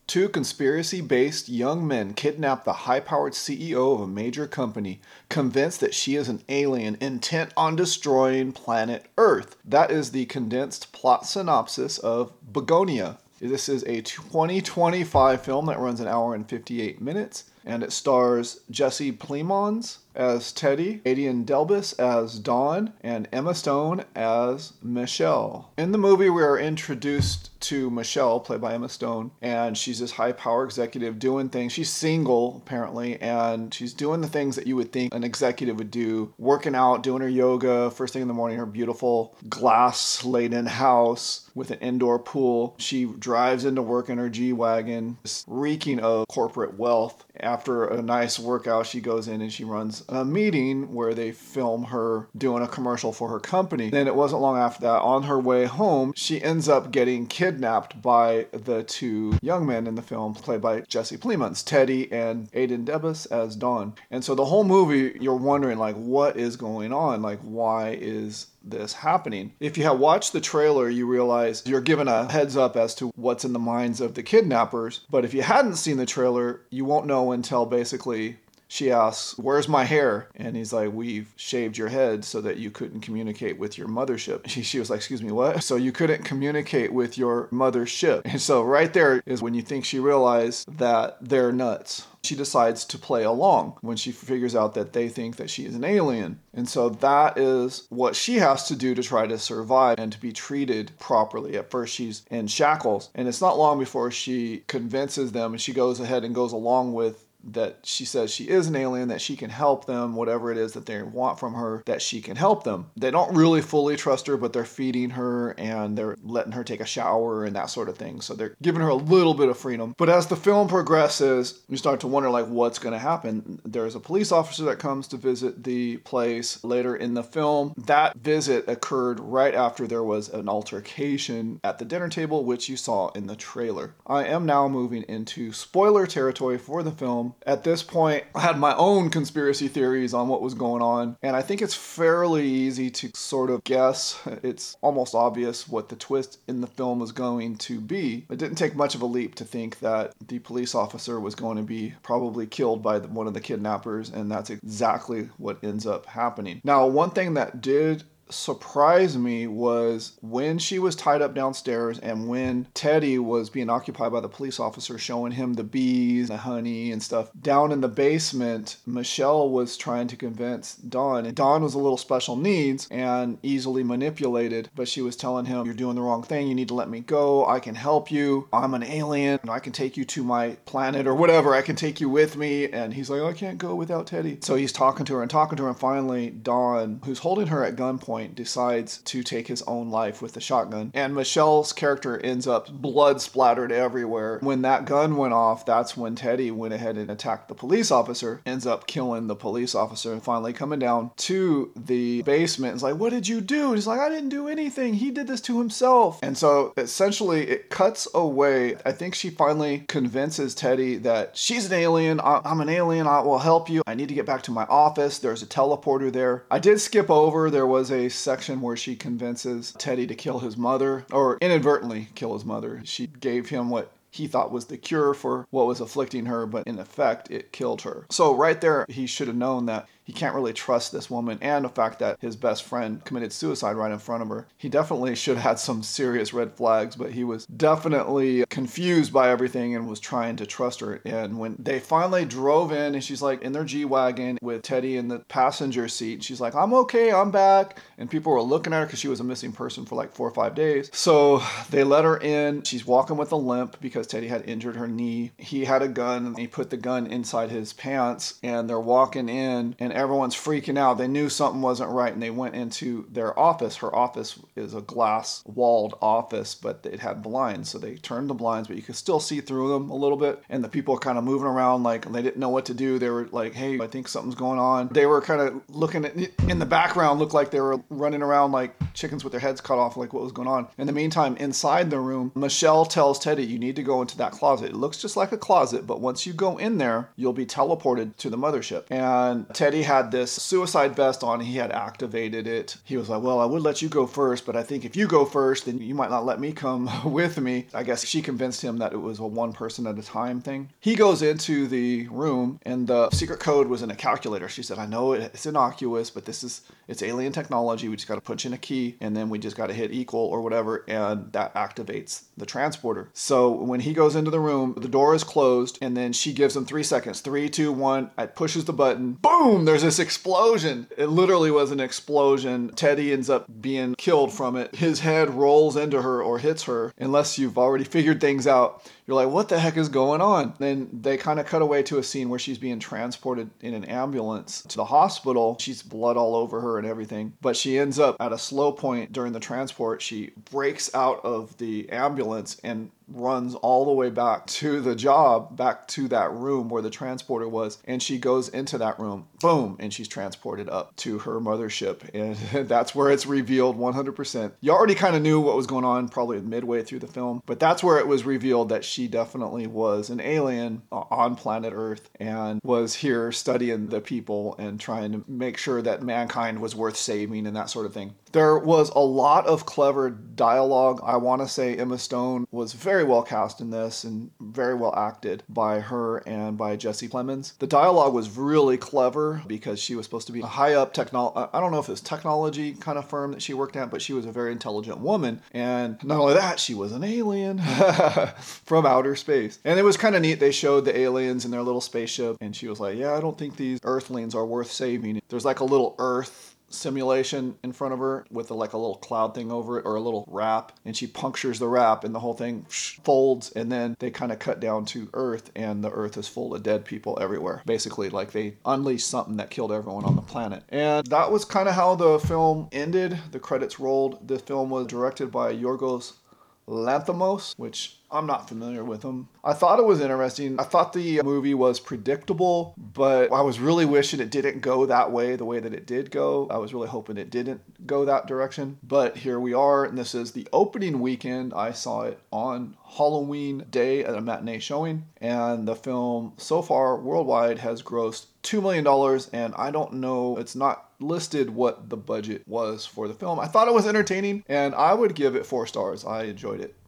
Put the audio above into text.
Two conspiracy-based young men kidnap the high-powered CEO of a major company, convinced that she is an alien intent on destroying planet Earth. That is the condensed plot synopsis of Begonia. This is a 2025 film that runs an hour and 58 minutes, and it stars Jesse Plemons as Teddy, Adian Delbus as Dawn, and Emma Stone as Michelle. In the movie, we are introduced to Michelle, played by Emma Stone, and she's this high-power executive doing things. She's single, apparently, and she's doing the things that you would think an executive would do, working out, doing her yoga, first thing in the morning, her beautiful glass-laden house with an indoor pool. She drives into work in her G-Wagon, reeking of corporate wealth. After a nice workout, she goes in and she runs a meeting where they film her doing a commercial for her company. Then it wasn't long after that, on her way home, she ends up getting kidnapped by the two young men in the film, played by Jesse Plemons, Teddy and Adian Delbus as Dawn. And so the whole movie, you're wondering, like, what is going on? Like, why is this happening? If you have watched the trailer, you realize you're given a heads up as to what's in the minds of the kidnappers. But if you hadn't seen the trailer, you won't know until basically she asks, "Where's my hair?" And he's like, "We've shaved your head so that you couldn't communicate with your mothership." She was like, "Excuse me, what?" "So you couldn't communicate with your mothership." And so right there is when you think she realized that they're nuts. She decides to play along when she figures out that they think that she is an alien. And so that is what she has to do to try to survive and to be treated properly. At first, she's in shackles, and it's not long before she convinces them, and she goes ahead and goes along with that. She says she is an alien, that she can help them, whatever it is that they want from her, that she can help them. They don't really fully trust her, but they're feeding her and they're letting her take a shower and that sort of thing. So they're giving her a little bit of freedom. But as the film progresses, you start to wonder, like, what's going to happen? There's a police officer that comes to visit the place later in the film. That visit occurred right after there was an altercation at the dinner table, which you saw in the trailer. I am now moving into spoiler territory for the film. At this point, I had my own conspiracy theories on what was going on, and I think it's fairly easy to sort of guess. It's almost obvious what the twist in the film was going to be. It didn't take much of a leap to think that the police officer was going to be probably killed by one of the kidnappers, and that's exactly what ends up happening. Now, one thing that did surprised me was when she was tied up downstairs and when Teddy was being occupied by the police officer showing him the bees, the honey and stuff. Down in the basement, Michelle was trying to convince Dawn. And Dawn was a little special needs and easily manipulated, but she was telling him, "You're doing the wrong thing. You need to let me go. I can help you. I'm an alien. I can take you to my planet or whatever. I can take you with me." And he's like, "I can't go without Teddy." So he's talking to her, and finally Dawn, who's holding her at gunpoint, decides to take his own life with the shotgun. And Michelle's character ends up blood splattered everywhere. When that gun went off, that's when Teddy went ahead and attacked the police officer, ends up killing the police officer, and finally coming down to the basement. It's like, "What did you do?" And he's like, "I didn't do anything. He did this to himself." And so essentially it cuts away. I think she finally convinces Teddy that she's an alien. I'm an alien. I will help you. I need to get back to my office. There's a teleporter there. I did skip over. There was a section where she convinces Teddy to kill his mother, or inadvertently kill his mother. She gave him what he thought was the cure for what was afflicting her, but in effect, it killed her. So right there, he should have known that he can't really trust this woman, and the fact that his best friend committed suicide right in front of her. He definitely should have had some serious red flags, but he was definitely confused by everything and was trying to trust her. And when they finally drove in, and she's like in their G-Wagon with Teddy in the passenger seat, she's like, "I'm okay, I'm back." And people were looking at her because she was a missing person for like 4 or 5 days. So they let her in. She's walking with a limp because Teddy had injured her knee. He had a gun, and he put the gun inside his pants, and they're walking in, and everyone's freaking out. They knew something wasn't right, and they went into their office. Her office is a glass-walled office, but it had blinds, so they turned the blinds, but you could still see through them a little bit, and the people were kind of moving around like they didn't know what to do. They were like, "Hey, I think something's going on." They were kind of looking at, in the background, looked like they were running around like chickens with their heads cut off, like what was going on. In the meantime, inside the room, Michelle tells Teddy, "You need to go into that closet. It looks just like a closet, but once you go in there, you'll be teleported to the mothership." And Teddy had this suicide vest on. He had activated it. He was like, well, I would let you go first, but I think if you go first, then you might not let me come with me. I guess she convinced him that it was a one person at a time thing. He goes into the room and the secret code was in a calculator. She said, I know it's innocuous, but it's alien technology. We just got to punch in a key and then we just got to hit equal or whatever. And that activates the transporter. So when he goes into the room, the door is closed and then she gives him 3 seconds. 3, 2, 1. It pushes the button. Boom! There's this explosion. It literally was an explosion. Teddy ends up being killed from it. His head rolls into her or hits her. Unless you've already figured things out, you're like, what the heck is going on? Then they kind of cut away to a scene where she's being transported in an ambulance to the hospital. She's blood all over her and everything. But she ends up at a slow point during the transport. She breaks out of the ambulance and runs all the way back to the job, back to that room where the transporter was. And she goes into that room, boom, and she's transported up to her mothership. And that's where it's revealed 100%. You already kind of knew what was going on probably midway through the film, but that's where it was revealed that she definitely was an alien on planet Earth and was here studying the people and trying to make sure that mankind was worth saving and that sort of thing. There was a lot of clever dialogue. I want to say Emma Stone was very well cast in this and very well acted by her and by Jesse Plemons. The dialogue was really clever because she was supposed to be a high up I don't know if it was technology kind of firm that she worked at, but she was a very intelligent woman. And not only that, she was an alien from outer space. And it was kind of neat. They showed the aliens in their little spaceship and she was like, yeah, I don't think these Earthlings are worth saving. There's like a little Earth simulation in front of her with a little cloud thing over it or a little wrap, and she punctures the wrap and the whole thing folds, and then they kind of cut down to Earth and the Earth is full of dead people everywhere. Basically, like they unleashed something that killed everyone on the planet. And that was kind of how the film ended. The credits rolled. The film was directed by Yorgos Lanthimos, which I'm not familiar with him. I thought it was interesting. I thought the movie was predictable, but I was really wishing it didn't go that way, the way that it did go. I was really hoping it didn't go that direction. But here we are, and this is the opening weekend. I saw it on Halloween Day at a matinee showing, and the film so far worldwide has grossed $2 million, and I don't know, it's not listed what the budget was for the film. I thought it was entertaining, and I would give it 4 stars. I enjoyed it.